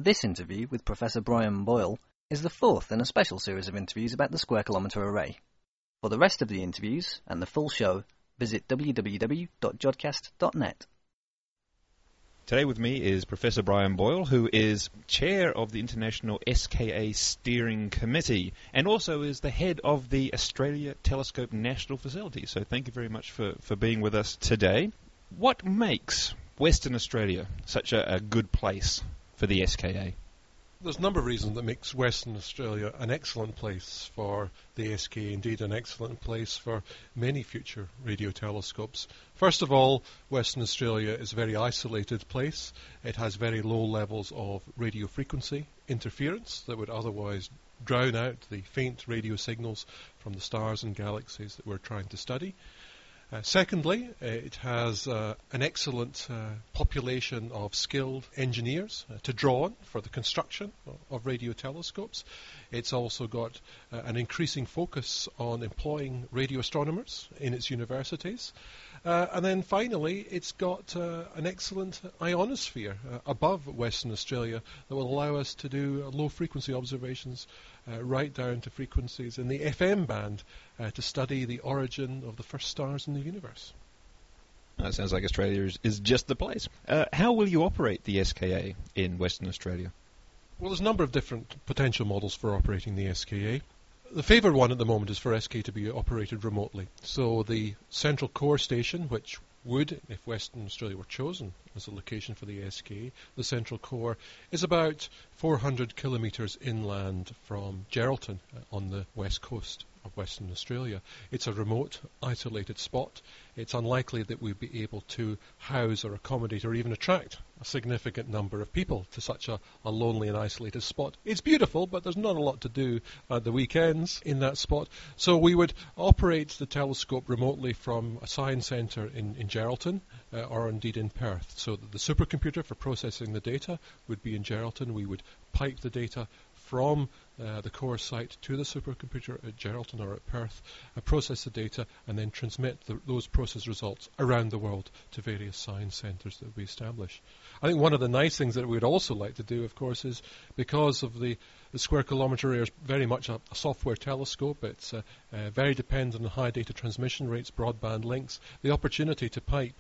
This interview with Professor Brian Boyle is the fourth in a special series of interviews about the Square Kilometre Array. For the rest of the interviews and the full show, visit www.jodcast.net. Today with me is Professor Brian Boyle, who is Chair of the International SKA Steering Committee and also is the head of the Australia Telescope National Facility. So thank you very much for being with us today. What makes Western Australia such a good place for the SKA? There's a number of reasons that makes Western Australia an excellent place for the SKA, indeed an excellent place for many future radio telescopes. First of all, Western Australia is a very isolated place. It has very low levels of radio frequency interference that would otherwise drown out the faint radio signals from the stars and galaxies that we're trying to study. Secondly, it has an excellent population of skilled engineers to draw on for the construction of radio telescopes. It's also got an increasing focus on employing radio astronomers in its universities. And then finally, it's got an excellent ionosphere above Western Australia that will allow us to do low-frequency observations right down to frequencies in the FM band to study the origin of the first stars in the universe. That sounds like Australia is just the place. How will you operate the SKA in Western Australia? Well, there's a number of different potential models for operating the SKA. The favoured one at the moment is for SK to be operated remotely. So the central core station, which would, if Western Australia were chosen as a location for the SKA, the central core is about 400 kilometres inland from Geraldton on the west coast of Western Australia. It's a remote, isolated spot. It's unlikely that we'd be able to house or accommodate or even attract a significant number of people to such a lonely and isolated spot. It's beautiful, but there's not a lot to do at the weekends in that spot. So we would operate the telescope remotely from a science centre in Geraldton or indeed in Perth. So that the supercomputer for processing the data would be in Geraldton. We would pipe the data from the core site to the supercomputer at Geraldton or at Perth, process the data, and then transmit those process results around the world to various science centres that we establish. I think one of the nice things that we'd also like to do, of course, is because of the Square Kilometre Array is very much a software telescope. It's very dependent on high data transmission rates, broadband links. The opportunity to pipe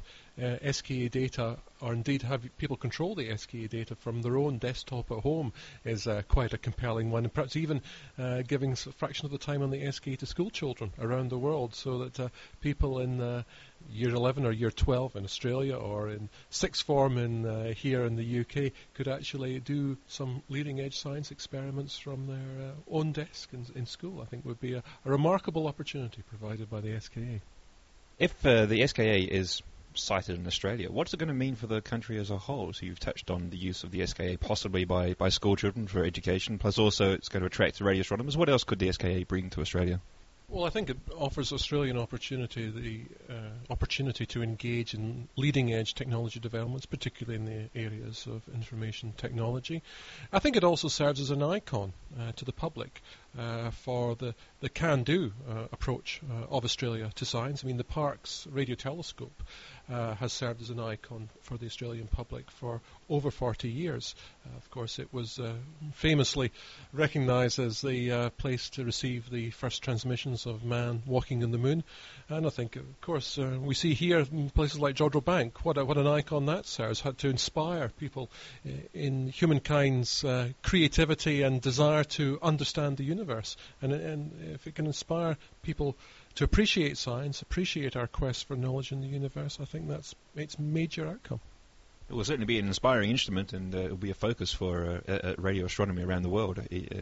SKA data, or indeed have people control the SKA data from their own desktop at home, is quite a compelling one, and perhaps even giving a fraction of the time on the SKA to school children around the world, so that people in year 11 or year 12 in Australia or in sixth form here in the UK could actually do some leading edge science experiments from their own desk in school. I think would be a remarkable opportunity provided by the SKA. If the SKA is sited in Australia, what's it going to mean for the country as a whole? So you've touched on the use of the SKA possibly by school children for education, plus also it's going to attract radio astronomers. What else could the SKA bring to Australia? Well, I think it offers Australia an opportunity, the opportunity to engage in leading-edge technology developments, particularly in the areas of information technology. I think it also serves as an icon to the public for the can-do approach of Australia to science. I mean, the Parkes Radio Telescope has served as an icon for the Australian public for over 40 years. Of course, it was famously recognised as the place to receive the first transmissions of man walking on the moon. And I think, of course, we see here in places like Jodrell Bank, what an icon that serves, had to inspire people in humankind's creativity and desire to understand the universe. And if it can inspire people to appreciate science, appreciate our quest for knowledge in the universe, I think that's its major outcome. It will certainly be an inspiring instrument, and it will be a focus for radio astronomy around the world,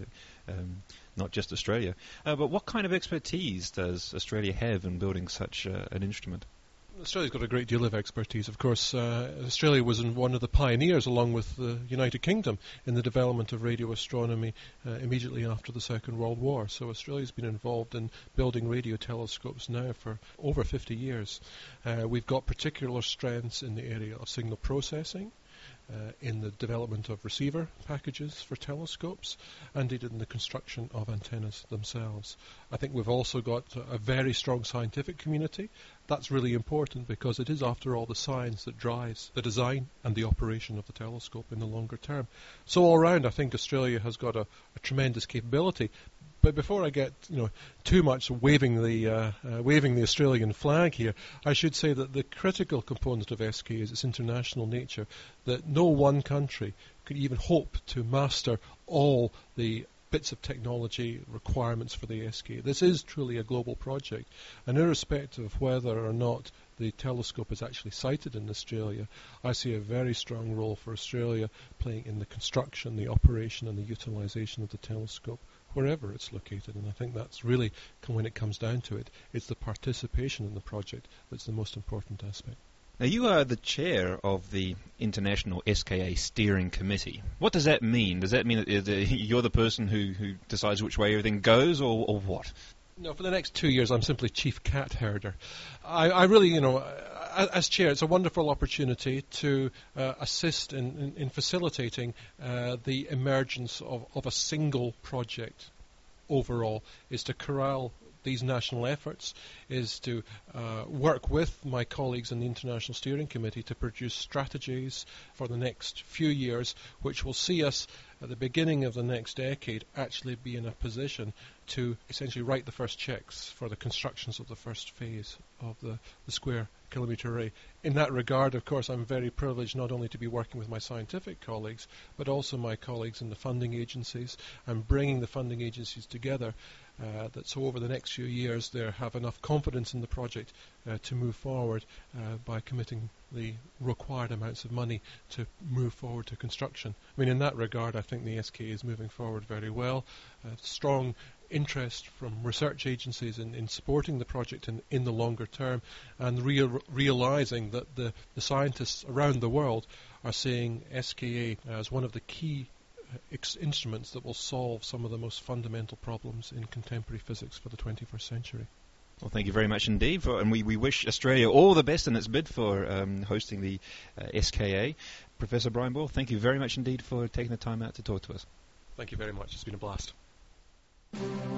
not just Australia. But what kind of expertise does Australia have in building such an instrument? Australia's got a great deal of expertise. Of course, Australia was one of the pioneers, along with the United Kingdom, in the development of radio astronomy immediately after the Second World War. So Australia's been involved in building radio telescopes now for over 50 years. We've got particular strengths in the area of signal processing. in the development of receiver packages for telescopes, and indeed in the construction of antennas themselves. I think we've also got a very strong scientific community. That's really important because it is, after all, the science that drives the design and the operation of the telescope in the longer term. So all round, I think Australia has got a tremendous capability. But before I get too much waving the Australian flag here, I should say that the critical component of SKA is its international nature, that no one country could even hope to master all the bits of technology requirements for the SKA. This is truly a global project, and irrespective of whether or not the telescope is actually sited in Australia, I see a very strong role for Australia playing in the construction, the operation and the utilisation of the telescope wherever it's located. And I think that's really, when it comes down to it, it's the participation in the project that's the most important aspect. Now, you are the chair of the International SKA Steering Committee. What does that mean? Does that mean that you're the person who decides which way everything goes, or what? No, for the next 2 years, I'm simply chief cat herder. I really, as chair, it's a wonderful opportunity to assist in facilitating the emergence of a single project overall, is to corral these national efforts, is to work with my colleagues in the International Steering Committee to produce strategies for the next few years, which will see us at the beginning of the next decade actually be in a position to essentially write the first checks for the constructions of the first phase of the square kilometre array. In that regard, of course, I'm very privileged not only to be working with my scientific colleagues, but also my colleagues in the funding agencies, and bringing the funding agencies together that so over the next few years they have enough confidence in the project to move forward by committing the required amounts of money to move forward to construction. I mean, in that regard, I think the SKA is moving forward very well. Strong interest from research agencies in supporting the project in the longer term, and realizing that the scientists around the world are seeing SKA as one of the key instruments that will solve some of the most fundamental problems in contemporary physics for the 21st century. Well, thank you very much indeed, and we wish Australia all the best in its bid for hosting the SKA. Professor Brian Boyle, thank you very much indeed for taking the time out to talk to us. Thank you very much. It's been a blast.